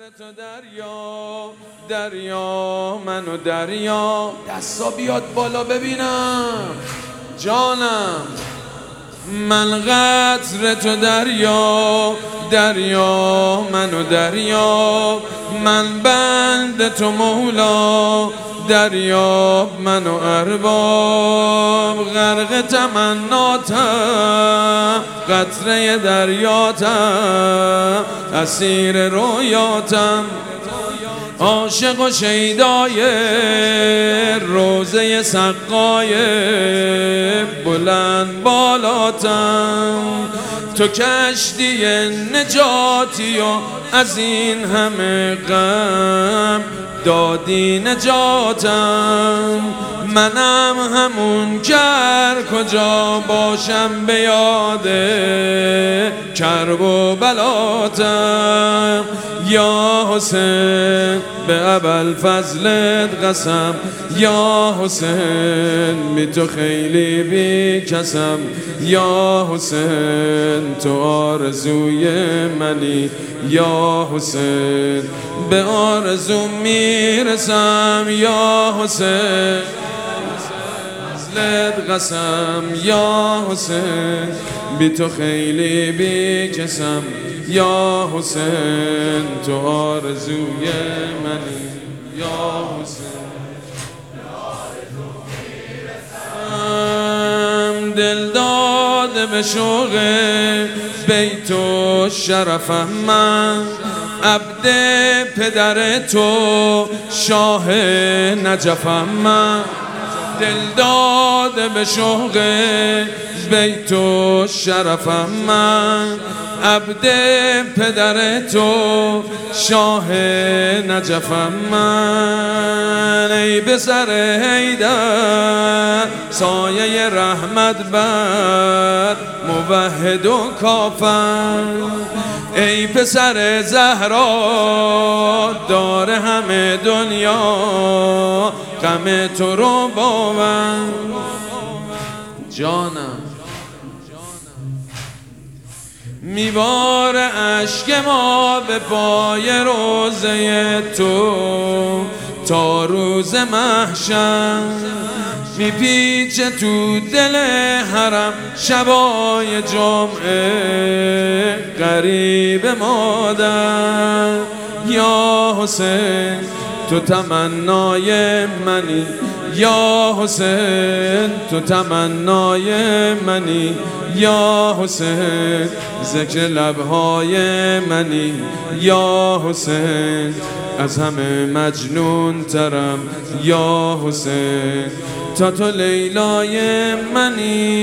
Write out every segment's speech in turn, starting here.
تو دریا دریا منو دریا، دستا بیاد بالا ببینم جانم. من قطر تو دریا دریا منو دریا، من بند تو مولا دریا منو ارباب. غرق تمناتم قطره دریاتم، اسیر رویاتم، عاشق و شیدای روزه سقای بلند بالاتم. تو کشتی نجاتی و از این همه غم دادی نجاتم. منم همون کر کجا باشم به یاد کرب و بلاتم. یا حسین به ابوالفضلت قسم، یا حسین بی تو خیلی بی کسم. یا حسین تو آرزوی منی، یا حسین به آرزو میرسم. یا حسین فضلت قسم، یا حسین بی تو خیلی بی کسم. یا حسین تو آرزوی منی، یا حسین دل داده به شوق بیت و شرفم من، عبد پدر تو شاه نجفم من. دل داده به شوق بیت و شرفم من، عبد پدر تو شاه نجفم من. ای به سر حیدر سایه رحمت بر موحد و کافر. ای پسر زهرا دار همه دنیا غم تو رو باور. جانم میبار اشک ما به پای روزه تو تا روز محشر، میپیچه تو دل حرم شبای جمعه غریب مادر. یا حسین تو تمنای منی، یا حسین تو تمنای منی. یا حسین ذکر لبهای منی، یا حسین از همه مجنون ترم. یا حسین تا تو لیلای منی،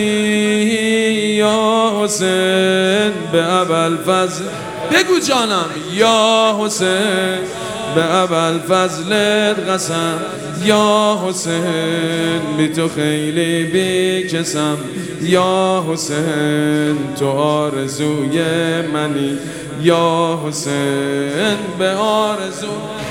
یا حسین به ابوالفضل بگو جانم. یا حسین به ابوالفضلت قسم، یا حسین بی تو خیلی بی کسم. یا حسین تو آرزوی منی، یا حسین به آرزو.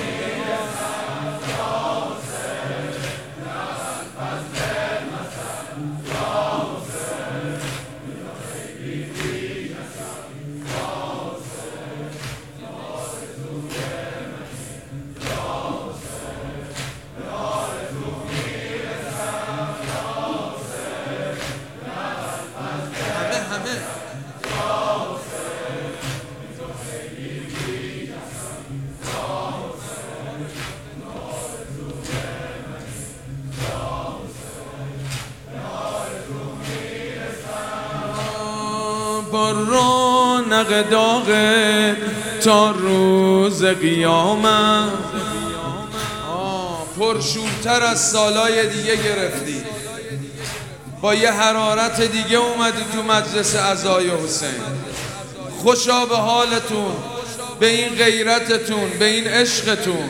با رونق داغ تا روز قیامت، پرشورتر از سالای دیگه گرفتی، با یه حرارت دیگه اومدی تو مجلس عزای حسین. خوشا به حالتون، به این غیرتتون، به این عشقتون.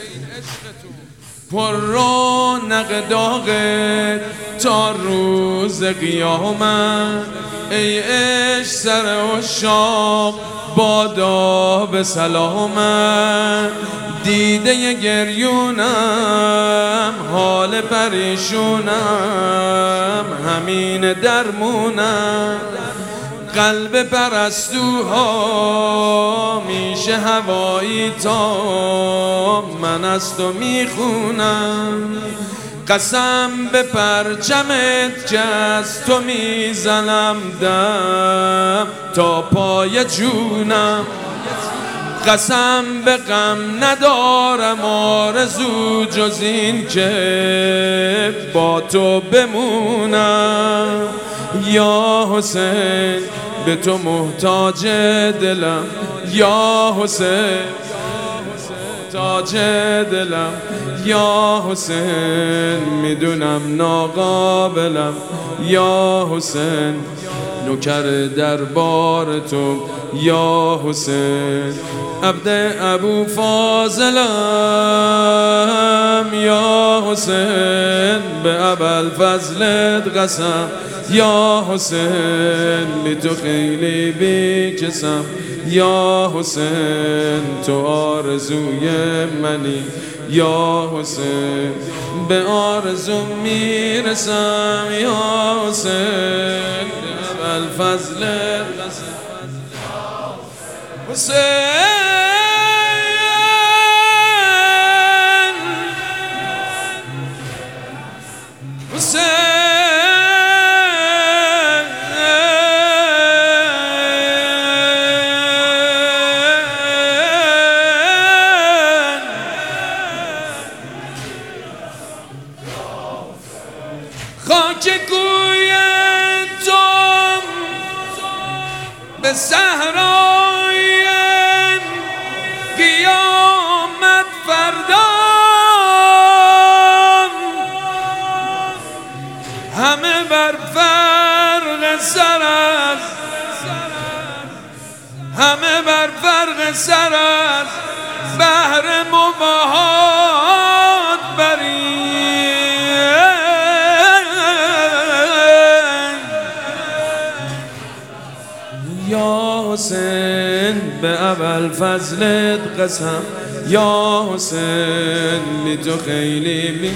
پر رونق داغت تا روز قیامت، ای عشق سر عشاق بادا به سلامت. دیده گریونم حال پریشونم، همین درمونم. قلب پرستوها پیش هوایی تا من از تو میخونم، قسم به پرچمت که از تو میزنم دم تا پای جونم، قسم به غم ندارم آرزو جز این که با تو بمونم. یا حسین به تو محتاج دلم، یا حسین محتاج دلم، یا حسین میدونم ناقابلم، یا حسین نوکر دربار تو، یا حسین عبد ابو فاضلم، یا حسین به ابوالفضلت قسم، یا حسین بی تو خیلی بیکسم، یا حسین تو آرزوی منی، یا حسین به آرزو میرسم، یا حسین به ابوالفضلت قسم. حسین خاک کوی تو به صحرای قیامت فردا همه بر فرق سر است، همه بر فرق سر است، بهر مباهات بری. یا حسین به ابوالفضلت قسم، یا حسین بی تو خیلی بی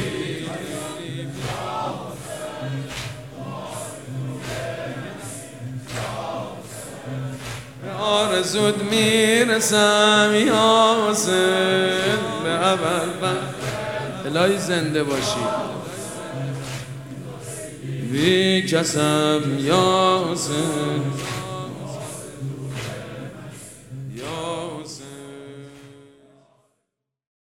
آرزوت میرسم، یا حسین به ابوالفضلت. الهی زنده باشی بی کسم، یا حسین.